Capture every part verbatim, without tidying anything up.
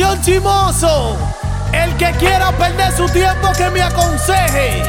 Atención chimoso, el que quiera perder su tiempo que me aconseje.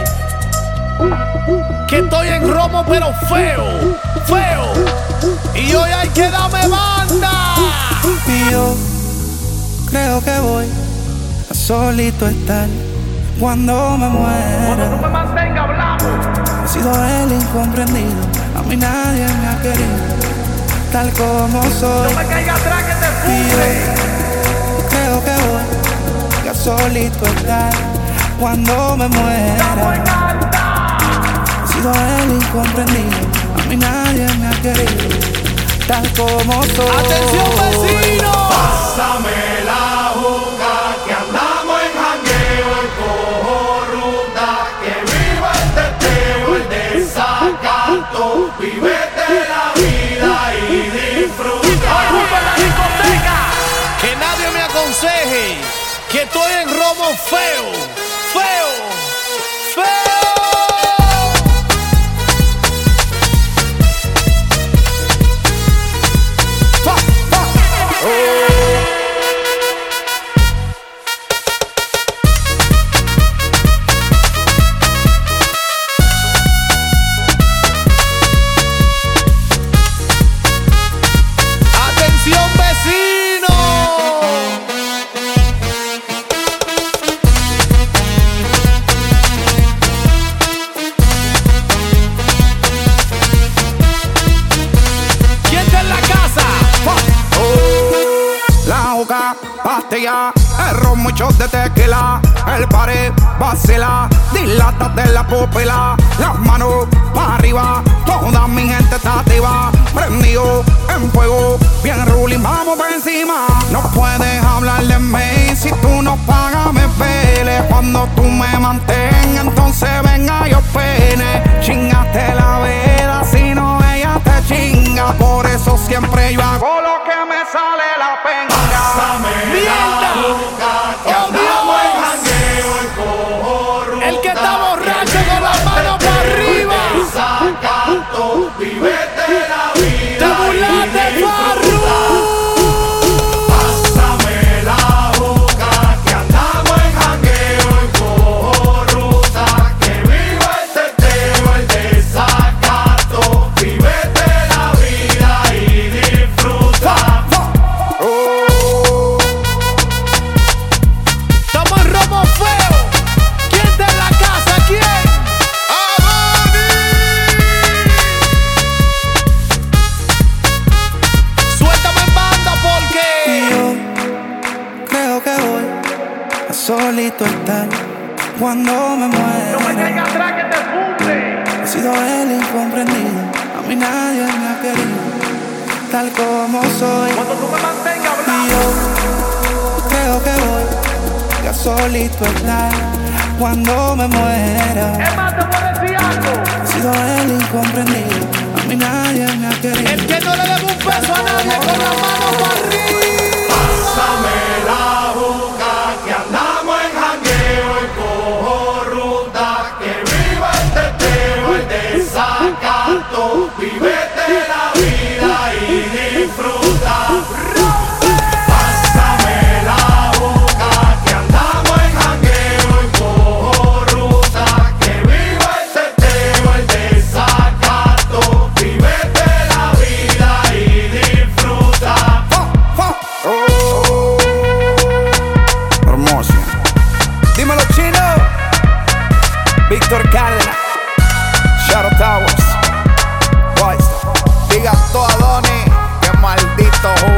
Que estoy en romo pero feo, feo. Y hoy hay que darme banda. Y yo creo que voy a solito estar cuando me muera. Cuando tú me mantengas hablando. He sido el incomprendido, a mí nadie me ha querido tal como soy. No me caiga atrás que te Y puse. yo creo que voy a solito estar cuando me muera. He sido el incomprendido, a mí nadie me ha querido tal como soy. Atención vecino. Pásame la juca, que andamos en jangueo, el cojo ruta, que viva el teteo, el desacato, vívete la vida y disfruta. Ocupa la discoteca. Que nadie me aconseje que estoy en romo feo, feo, feo. Pastilla, el ron, muchos de tequila, el pared vacila, dilata de la pupila, las manos para arriba, toda mi gente está activa, prendido en fuego, bien ruling, vamos por encima. No puedes hablar de mí si tú no pagas, me pele. Cuando tú me mantengas, entonces venga yo pene. Chingaste la veda, si no ella te chinga, por eso siempre yo hago lo que me sale la penga. Pásame la juca, que andamos en jangueo, el cojo ruta, El que está borracho con las manos para arriba. el desacato, vívete la vida. Te burlaste, y Farru. disfruta. Pásame la juca, que andamos en jangueo, el cojo ruta, que viva el teteo, el desacato, vívete la vida y disfruta. Estamos en romo feo. ¿Quién está en la casa? ¿Quién? Suéltame en banda Y porque yo creo que voy a solito estar cuando me no me muera. caiga atrás que te puse. He sido el incomprendido, a mí nadie me ha querido tal como soy. Cuando tú me mantengas Y hablando. yo creo que voy a solito estar cuando me muera. Es más, te puedo decir algo. He sido el incomprendido, a mí nadie me ha querido. El que no le debe un peso a nadie con la mano para arriba. Pásame la juca, que andamos en jangueo, el cojo ruta, que viva el teteo, el desacato, vívete la vida y disfruta. Pásame la juca, que andamos en jangueo, el cojo ruta, que viva el teteo, el desacato, vívete la vida y disfruta. Hermoso. Dímelo, chino. Víctor Cárdenas, Shadow Towers, Boys. Diga todo a Donnie, que maldito